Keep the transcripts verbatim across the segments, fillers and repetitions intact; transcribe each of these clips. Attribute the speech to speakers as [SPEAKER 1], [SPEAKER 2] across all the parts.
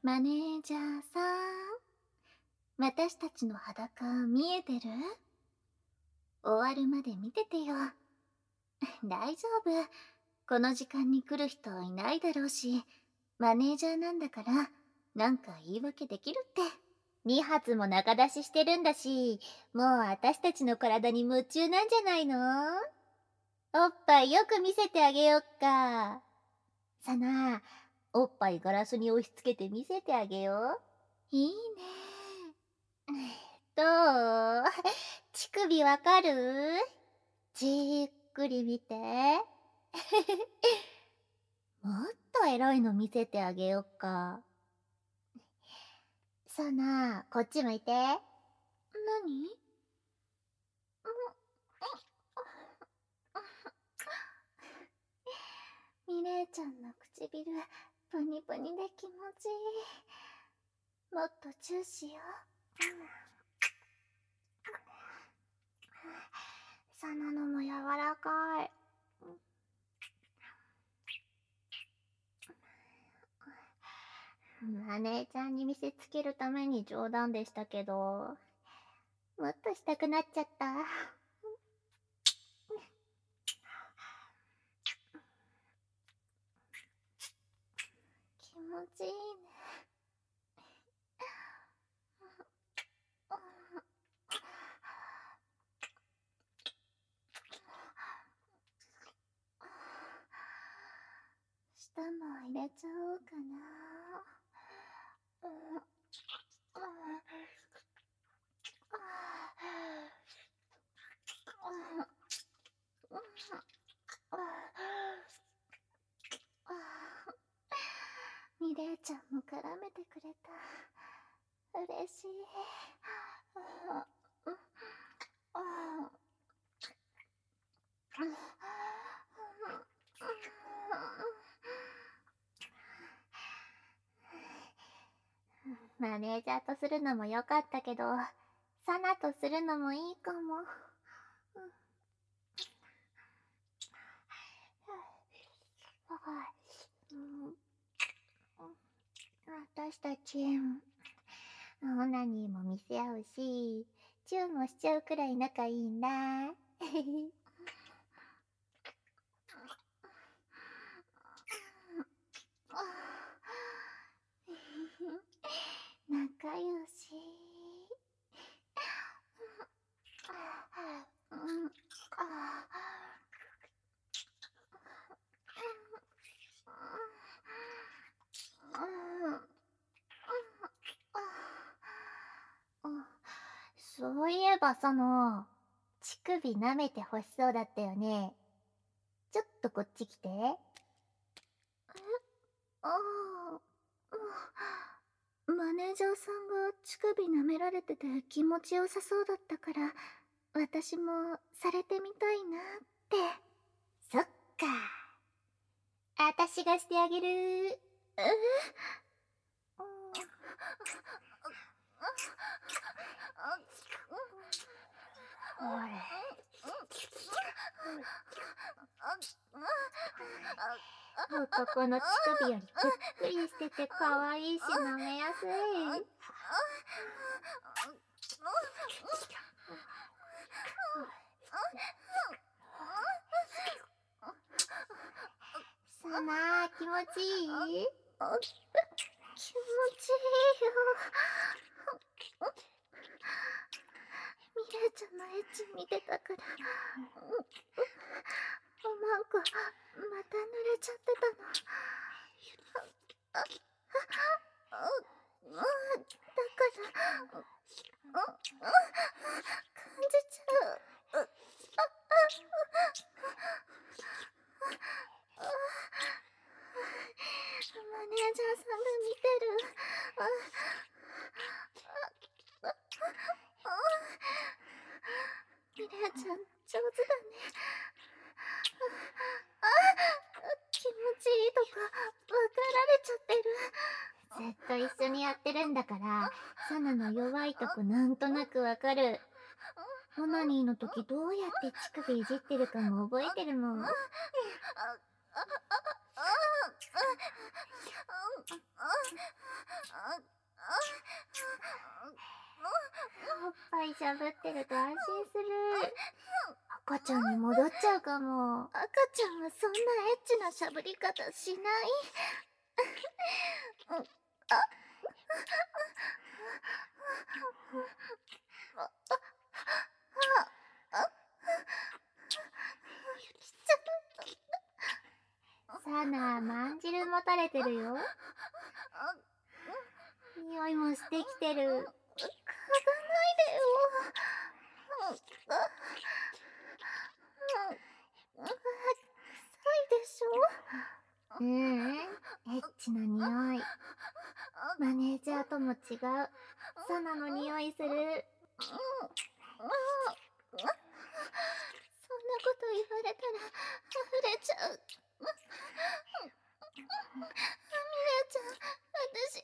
[SPEAKER 1] マネージャーさん、私たちの裸見えてる？終わるまで見ててよ。大丈夫。この時間に来る人いないだろうし、マネージャーなんだから、なんか言い訳できるって。に発も中出ししてるんだし、もう私たちの体に夢中なんじゃないの？おっぱいよく見せてあげよっか。さな、おっぱいガラスに押し付けて見せてあげよう。いいね。どう？乳首わかる？じっくり見て。もっとエロいの見せてあげよっか。さな、こっち向いて。なに？ミレイちゃんの唇、プニプニで気持ちいい。もっとチューしよう。サナのも柔らかい。マネーちゃんに見せつけるために冗談でしたけど、もっとしたくなっちゃった。気持ちいいね。舌も入れちゃおうかな。ミレイちゃんも絡めてくれた。嬉しい。マネージャーとするのも良かったけど、サナとするのもいいかも。私たち、オナニーも見せ合うし、チューもしちゃうくらい仲いいんだ。仲良し。そういえばその、乳首舐めて欲しそうだったよね。ちょっとこっち来て。え？ああ、マネージャーさんが乳首舐められてて気持ちよさそうだったから、私もされてみたいなって。そっか。私がしてあげる。え？ほれ。男の乳首よりぷっくりしてて可愛いし舐めやすい。さな、気持ちいい？気持ちいいよ。ミレイちゃんのエッチ見てたから、なんかまた濡れちゃってたの。だから感じちゃう。マネージャーさんが見てる。ミレイちゃん上手だね。気持ちいいとか分かられちゃってる。ずっと一緒にやってるんだから、サナの弱いとこなんとなくわかる。オナニーの時どうやって乳首いじってるかも覚えてるもん。 おっぱいしゃぶってると安心する。赤ちゃんに戻っちゃうかも。赤ちゃんはそんなエッチなしゃぶり方しない。あサナ、まんじる持たれてるよ。匂いもしてきてる。嗅がないでよ。臭いでしょ。ううん、エッチな匂い。マネージャーとも違う。サナの匂いする。そんなこと言われたら溢れちゃう。ミレちゃん、私。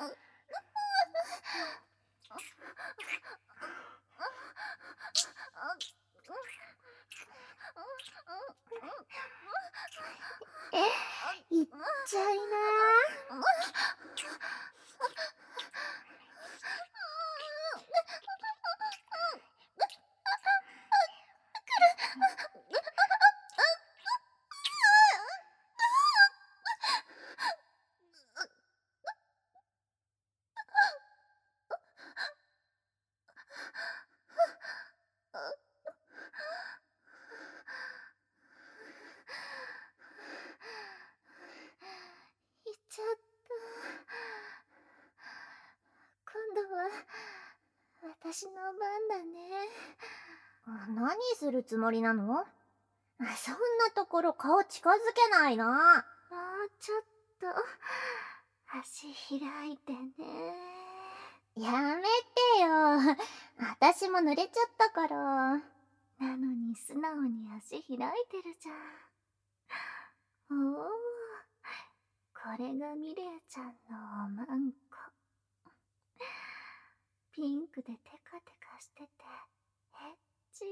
[SPEAKER 1] え、いっちゃいな。行っちゃった。今度は私の番だね。何するつもりなの？そんなところ顔近づけないな。もうちょっと足開いてね。やめてよ。私も濡れちゃったから。なのに素直に足開いてるじゃん。おお、これがミレイちゃんのおまんこ。ピンクでテカテカしててエッチ。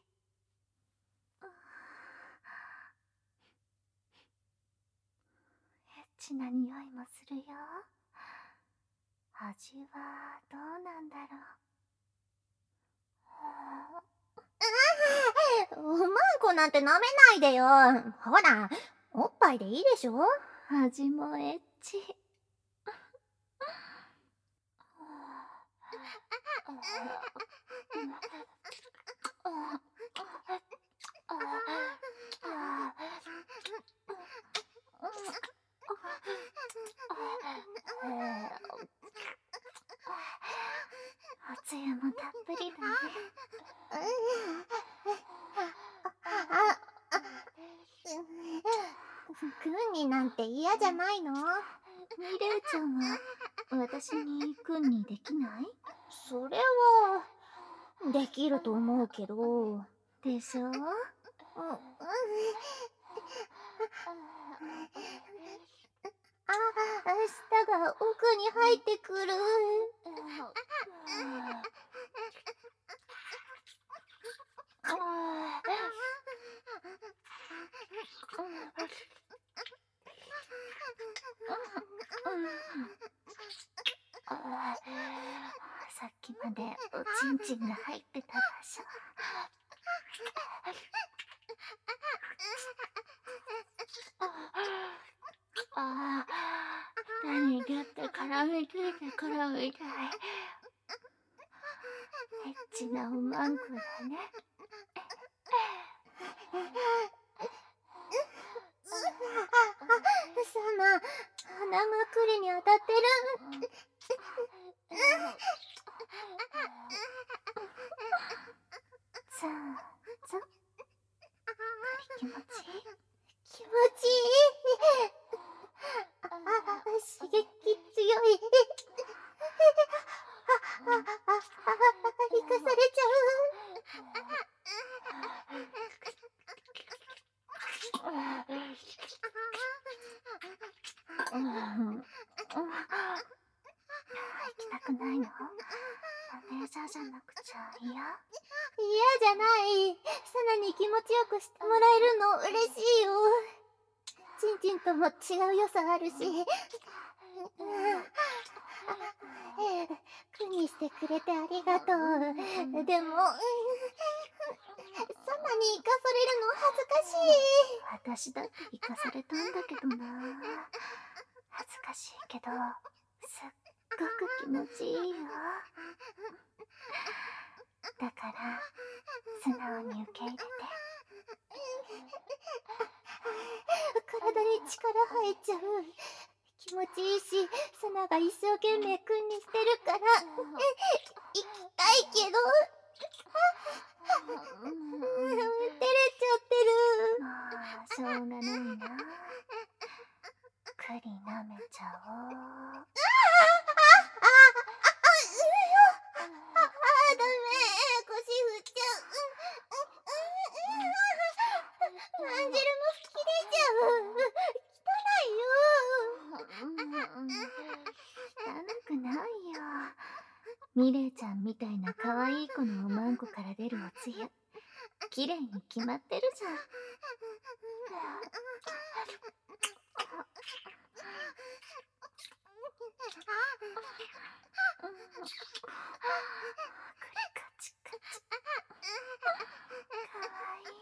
[SPEAKER 1] エッチな匂いもするよ。味はどうなんだろう。おまんこなんて舐めないでよ。ほら、おっぱいでいいでしょ。味もエッチ。おつゆもたっぷりだね。君になんて嫌じゃないの？ミレイちゃんは私に君にできない？それはできると思うけど。でしょ？うん、あ、舌が奥に入ってくる。さっきまでおちんちんが入ってた場所。ああ、何ギュって絡みついてくるみたい。エッチなおまんこだね。サナ、鼻が栗に当たってる。さあ、さ、気持ちいい？気持ちいい。ああ、刺激強い。ああ、生かされちゃう。うん、行きたくないの？マネージャーじゃなくちゃ嫌？嫌じゃない。サナに気持ちよくしてもらえるの嬉しいよ。ちん人とも違う良さあるし。苦にしてくれてありがとう。でも、サナに生かされるの恥ずかしい。私だって生かされたんだけどな。恥ずかしいけど、すっごく気持ちいいよ。だから、素直に受け入れて。体に力入っちゃう。気持ちいいし、サナが一生懸命くんにしてるから、行きたいけど、照れちゃってる。もう、しょうがないな。栗舐めちゃおう。ああああダメ、腰振っちゃう。アンジェルも吹き出ちゃう。汚くないよ。ミレイちゃんみたいな可愛い子のおまんこから出るおつゆ、綺麗に決まってるじゃん。カチカチ。かわいい。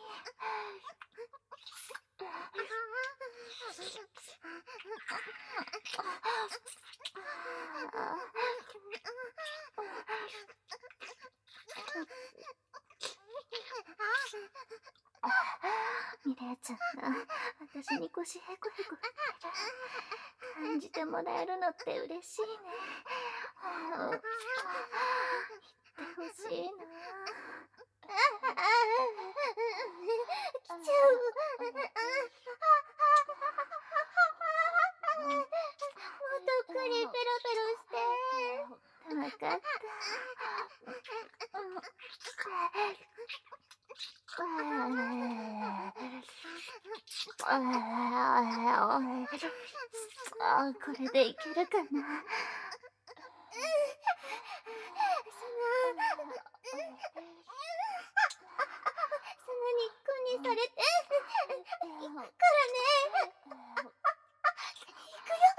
[SPEAKER 1] ミレイちゃんが私に腰へこへこ振ってる。感じてもらえるのって嬉しいね。言ってほしいな。来ちゃう。もっとくりペロペロして。わかった。あ、これでいけるかな。サナにくんにされて行くからね。行くよ。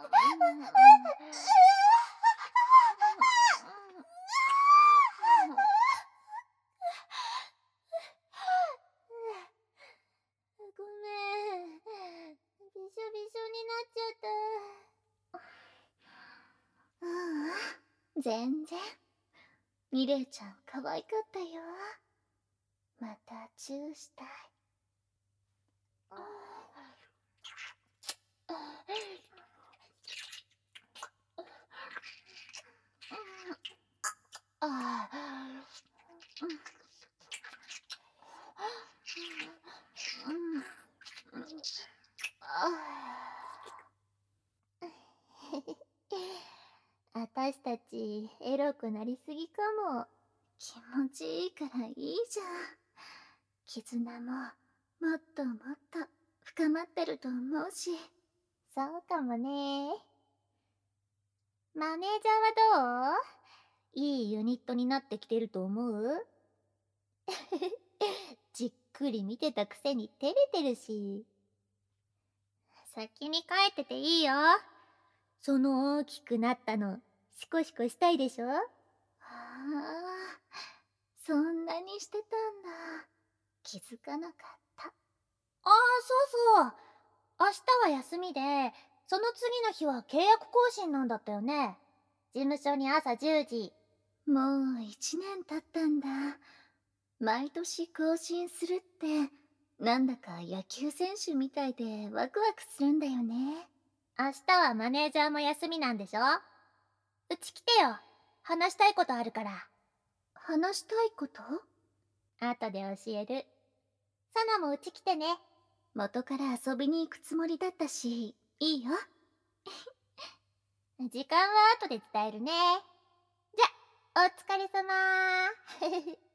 [SPEAKER 1] ごめん。びしょびしょになっちゃった。ううん、全然。ミレイちゃん可愛かったよ。またチューしたい。ああ。あたしたちエロくなりすぎかも。気持ちいいからいいじゃん。絆ももっともっと深まってると思うし。そうかもね。マネージャーはどう？いいユニットになってきてると思う？じっくり見てたくせに照れてるし。先に帰ってていいよ。その大きくなったのシコシコしたいでしょ？ああ、そんなにしてたんだ。気づかなかった。ああ、そうそう。明日は休みで、その次の日は契約更新なんだったよね。事務所に朝じゅうじ。もう一年経ったんだ。毎年更新するって、なんだか野球選手みたいでワクワクするんだよね。明日はマネージャーも休みなんでしょ？うち来てよ。話したいことあるから。話したいこと？後で教える。サナもうち来てね。元から遊びに行くつもりだったし、いいよ。時間は後で伝えるね。じゃ、お疲れ様ー。